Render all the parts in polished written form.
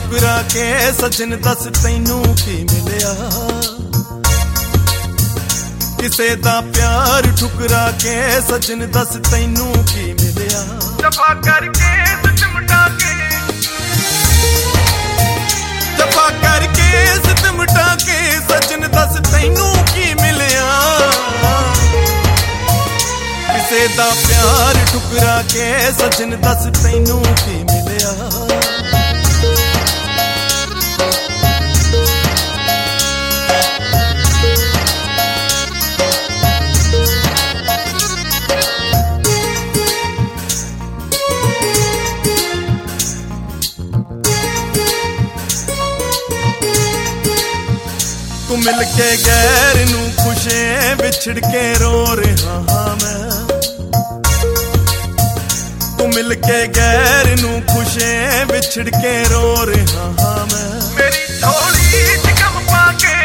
ठुकरा के सजन दस तैनू की मिलिया किसे दा प्यार ठुकरा के सजन दस तैनू की मिलिया दफा करके सितमटा के दफा करके सितमटा के सजन दस तैनू की मिलिया किसे दा प्यार ठुकरा के सजन दस तैनू की मिलिया तू मिल के गैर नू खुशे बिछड़ के रो रहा हाँ मैं तू मिल के गैर नू खुशे बिछड़ के रो रहा हाँ मैं मेरी झोली च गम पाके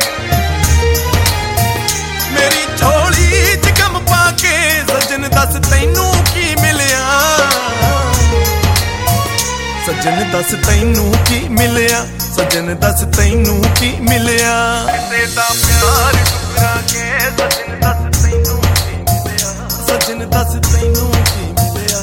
मेरी झोली च गम पाके सजन दस तैनू की मिलिया सजन दस तैनू की मिलिया सजन दस तैनू की मिलिया किसे दा प्यार ठुकरा के सजन दस तैनू की मिलिया सजन दस तैनू की मिलिया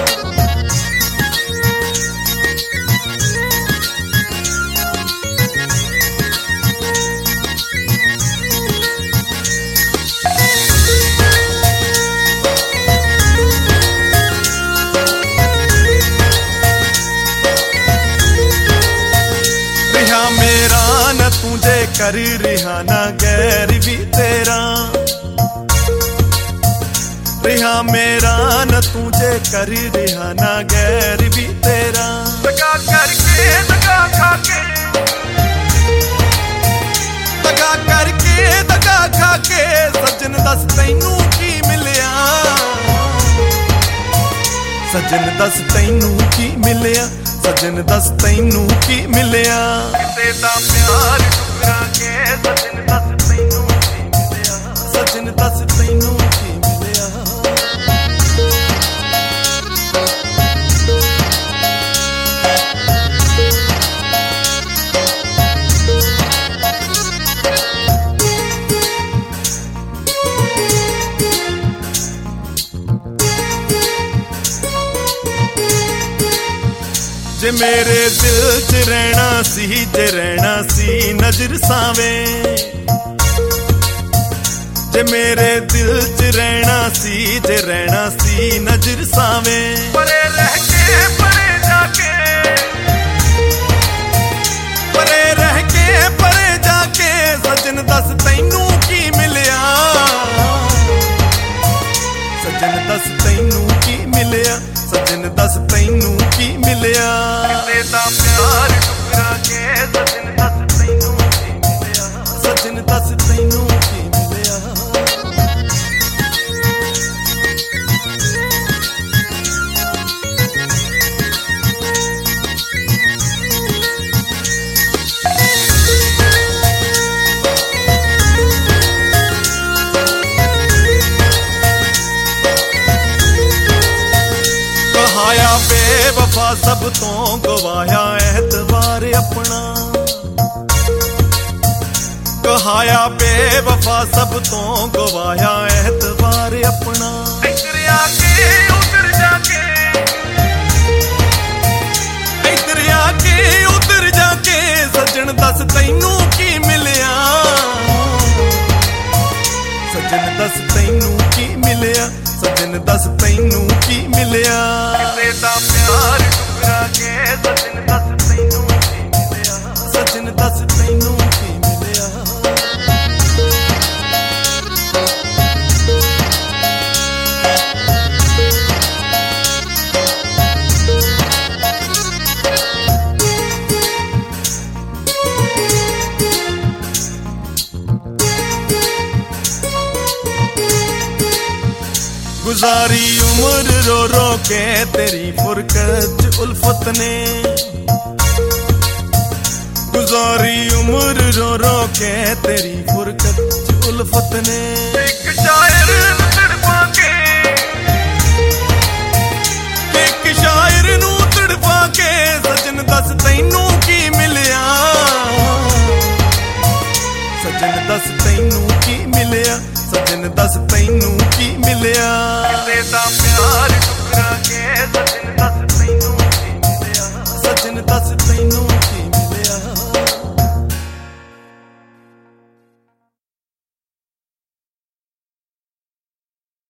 मेरा न तुझे कर रिहा ना गैर भी तेरा रिहा मेरा न तुझे कर रिहा ना गैर भी तेरा दगा करके दगा खाके दगा करके दगा खाके सजन दस तैनू की मिलिया सजन दस तैनू की मिलिया सजन दस तैनू की मिलिया किसे दा प्यार ठुकरा के सजन दस तैनू की मिलिया सजन दस तैनू की मिलिया जे मेरे दिल च रहना सी जे रहना सी नजर सावे जे मेरे दिल च रहना सी जे रहना सी नजर सावे परे रह के परे जाके परे रह के परे जाके सजन दस तैनू की मिलिया सजन दस तैनू की मिलिया सजन दस तैनू की मिलिया किसे दा प्यार ठुकरा के सजन दस तैनू की मिलिया सजन दस तैनू की मिलिया कहाया बेवफा सब तो गवाया एतबार अपना कहाया बेवफा सब तो गवाया एतबार अपना इधर आके उधर जाके इधर आके उधर जाके सजन दस तैनू की मिलिया सजन दस तैनू की मिलिया सजन दस तैनू की मिलिया किसे दा प्यार ठुकरा के सजन दस तैनू की मिलिया सजन दस तैनू की मिलिया गुजारी उम्र रो रो के तेरी फुरकत उल्फत ने गुजारी उम्र रो रो के तेरी फुरकत उल्फत ने एक शायर नू तड़पा के एक शायर नू तड़पा के सजन दस तैनू की ਸੱਜਣ ਦੱਸ ਤੈਨੂੰ ਕੀ ਮਿਲਿਆ, ਸੱਜਣ ਦੱਸ ਤੈਨੂੰ ਕੀ ਮਿਲਿਆ। ਕਿਸੇ ਦਾ ਪਿਆਰ